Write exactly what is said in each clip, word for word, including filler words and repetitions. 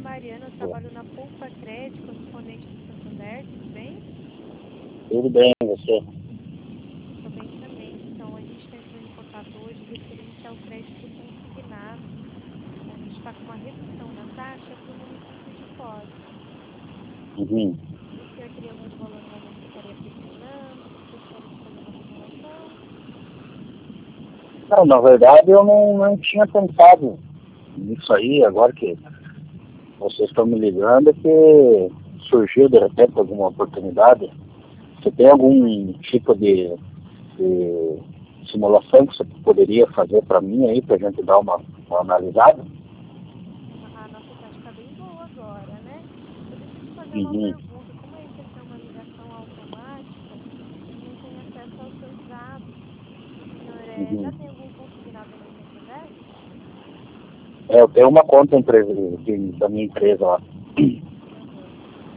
Mariana, eu trabalho na Poupa Crédito, correspondente do Santander, tudo bem? Tudo bem, você? Estou bem também. Então, a gente está entrando em contato hoje referente ao crédito consignado. A gente está com uma redução na taxa para o município de Foz. Uhum. O senhor teria algum valor no momento que estaria precisando? Gostaria de fazer uma simulação? Não, na verdade eu não, não tinha pensado nisso aí, agora que vocês estão me ligando, é que surgiu de repente alguma oportunidade. Você tem algum tipo de, de simulação que você poderia fazer para mim aí, para a gente dar uma, uma analisada? A nossa taxa está bem boa agora, né? Então, deixa eu te fazer uma Uhum. pergunta. Como esse aqui é uma ligação automática, a gente não tem acesso aos seus dados. O senhor é, já Uhum. tem algum consignado no Santander? É, eu tenho uma conta empresa, de, da minha empresa lá. Uhum.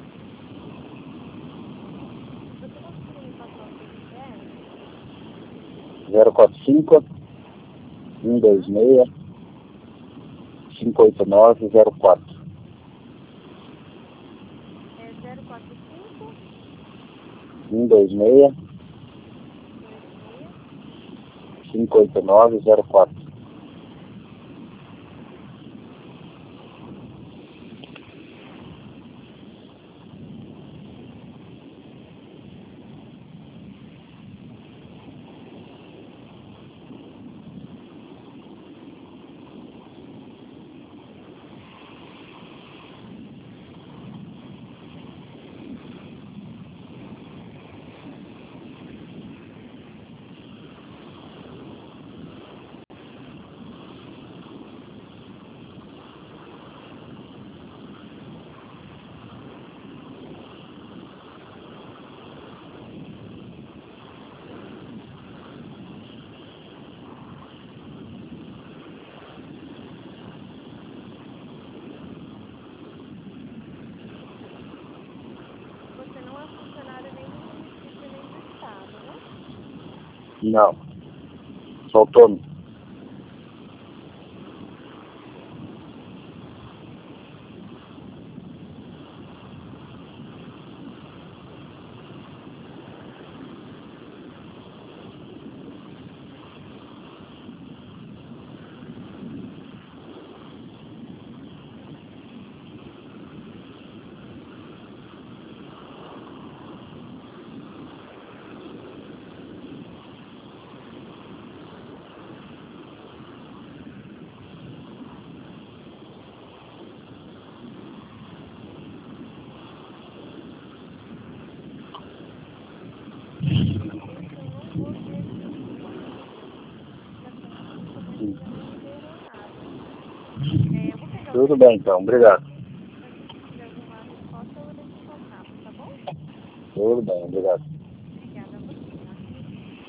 Você conseguiria me passar o seu C P F? zero quatro cinco, um dois seis, cinco oito nove zero quatro. É zero quatro cinco, um dois seis, um dois seis, cinco oito nove zero quatro. Você não é funcionário nem do município nem do estado, né? Não, sou autônomo. Gente, eu não vou ver aqui disponível. A aplicação do Santander ainda não liberou nada. É, eu vou pegar o Tudo seu bem, então. Obrigado. assim que tiver alguma resposta, eu entro em contato, tá bom? Tudo bem, obrigado.